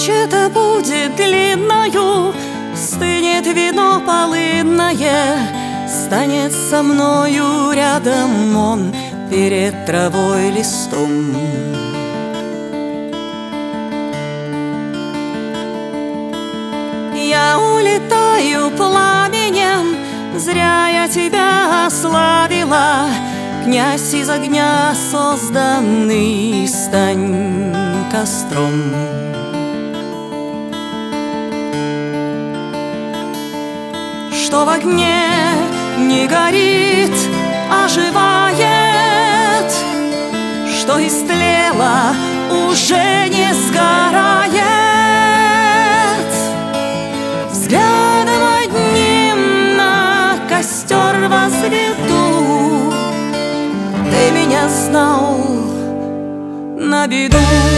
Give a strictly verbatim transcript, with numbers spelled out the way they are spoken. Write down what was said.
это будет длинною, стынет вино полынное, станет со мною рядом он перед травой листом. Я улетаю пламенем, зря я тебя ославила. Князь из огня созданный, стань костром. Что в огне не горит, оживает, что истлело, уже не сгорает. Взглядом одним на костер возведу, ты меня знал на беду.